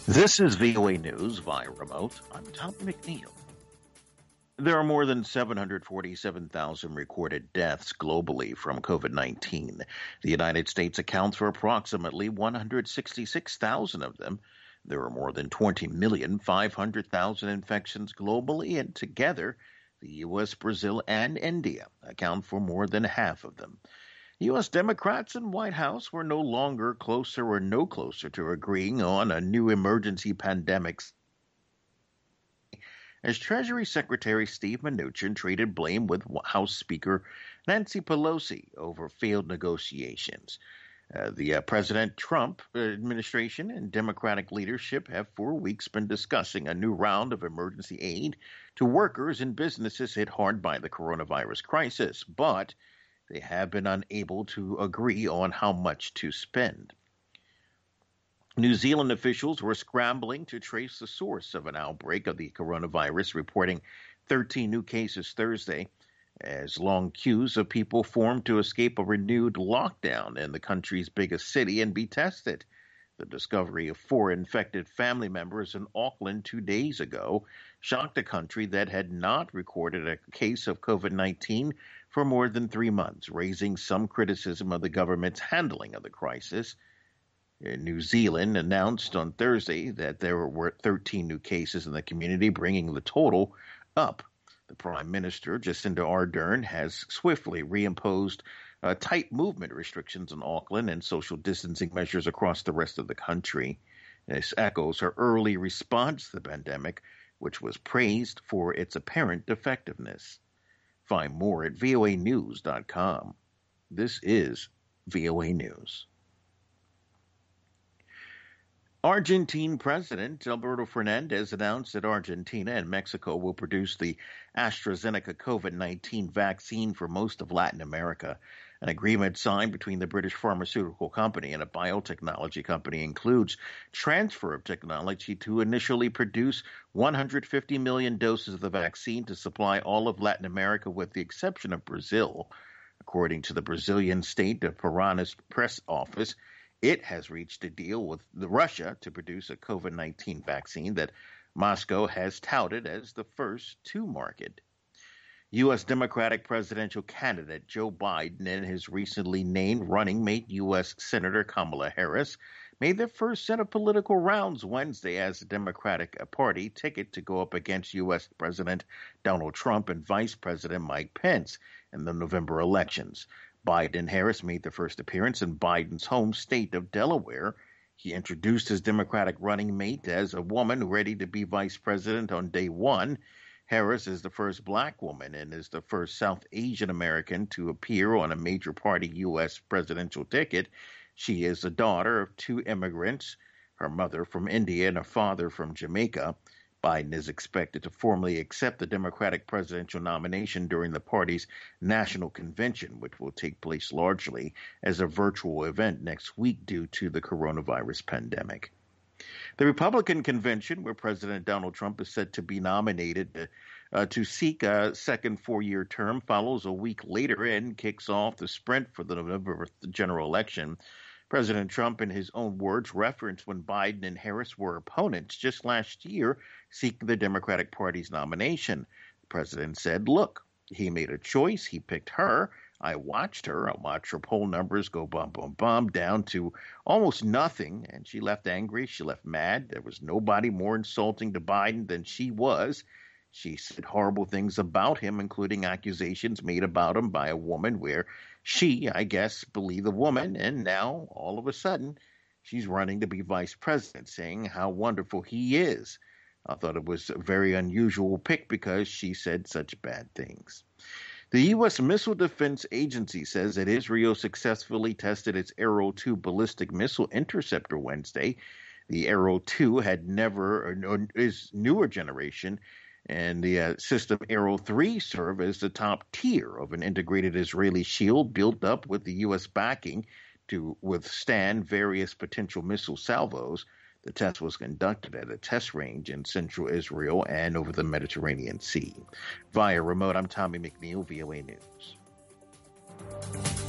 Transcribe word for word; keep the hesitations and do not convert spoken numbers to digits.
This is V O A News via remote. I'm Tom McNeil. There are more than seven hundred forty-seven thousand recorded deaths globally from COVID nineteen. The United States accounts for approximately one hundred sixty-six thousand of them. There are more than twenty million five hundred thousand infections globally, and together, the U S, Brazil, and India account for more than half of them. U S Democrats in White House were no longer closer or no closer to agreeing on a new emergency pandemic as Treasury Secretary Steve Mnuchin traded blame with House Speaker Nancy Pelosi over failed negotiations. Uh, the uh, President Trump administration and Democratic leadership have for weeks been discussing a new round of emergency aid to workers and businesses hit hard by the coronavirus crisis, but they have been unable to agree on how much to spend. New Zealand officials were scrambling to trace the source of an outbreak of the coronavirus, reporting thirteen new cases Thursday, as long queues of people formed to escape a renewed lockdown in the country's biggest city and be tested. The discovery of four infected family members in Auckland two days ago shocked a country that had not recorded a case of COVID nineteen for more than three months, raising some criticism of the government's handling of the crisis. New Zealand announced on Thursday that there were thirteen new cases in the community, bringing the total up. The Prime Minister, Jacinda Ardern, has swiftly reimposed uh, tight movement restrictions in Auckland and social distancing measures across the rest of the country. This echoes her early response to the pandemic, which was praised for its apparent effectiveness. Find more at V O A news dot com. This is V O A News. Argentine President Alberto Fernandez announced that Argentina and Mexico will produce the AstraZeneca COVID nineteen vaccine for most of Latin America. An agreement signed between the British pharmaceutical company and a biotechnology company includes transfer of technology to initially produce one hundred fifty million doses of the vaccine to supply all of Latin America with the exception of Brazil. According to the Brazilian State of Parana's press office, it has reached a deal with Russia to produce a COVID nineteen vaccine that Moscow has touted as the first to market. U S Democratic presidential candidate Joe Biden and his recently named running mate U S Senator Kamala Harris made their first set of political rounds Wednesday as a Democratic Party ticket to go up against U S President Donald Trump and Vice President Mike Pence in the November elections. Biden and Harris made their first appearance in Biden's home state of Delaware. He introduced his Democratic running mate as a woman ready to be vice president on day one. Harris is the first black woman and is the first South Asian American to appear on a major party U S presidential ticket. She is the daughter of two immigrants, her mother from India and her father from Jamaica. Biden is expected to formally accept the Democratic presidential nomination during the party's national convention, which will take place largely as a virtual event next week due to the coronavirus pandemic. The Republican convention, where President Donald Trump is said to be nominated to, uh, to seek a second four-year term, follows a week later and kicks off the sprint for the November general election. President Trump, in his own words, referenced when Biden and Harris were opponents just last year seeking the Democratic Party's nomination. The president said, look, he made a choice. He picked her. I watched her. I watched her poll numbers go bum, bum, bum down to almost nothing. And she left angry. She left mad. There was nobody more insulting to Biden than she was. She said horrible things about him, including accusations made about him by a woman where she, I guess, believed the woman. And now, all of a sudden, she's running to be vice president, saying how wonderful he is. I thought it was a very unusual pick because she said such bad things. The U S Missile Defense Agency says that Israel successfully tested its Arrow two ballistic missile interceptor Wednesday. The Arrow two had never, or is newer generation, and the uh, system Arrow three served as the top tier of an integrated Israeli shield built up with the U S backing to withstand various potential missile salvos. The test was conducted at a test range in central Israel and over the Mediterranean Sea. Via remote, I'm Tommy McNeil, V O A News.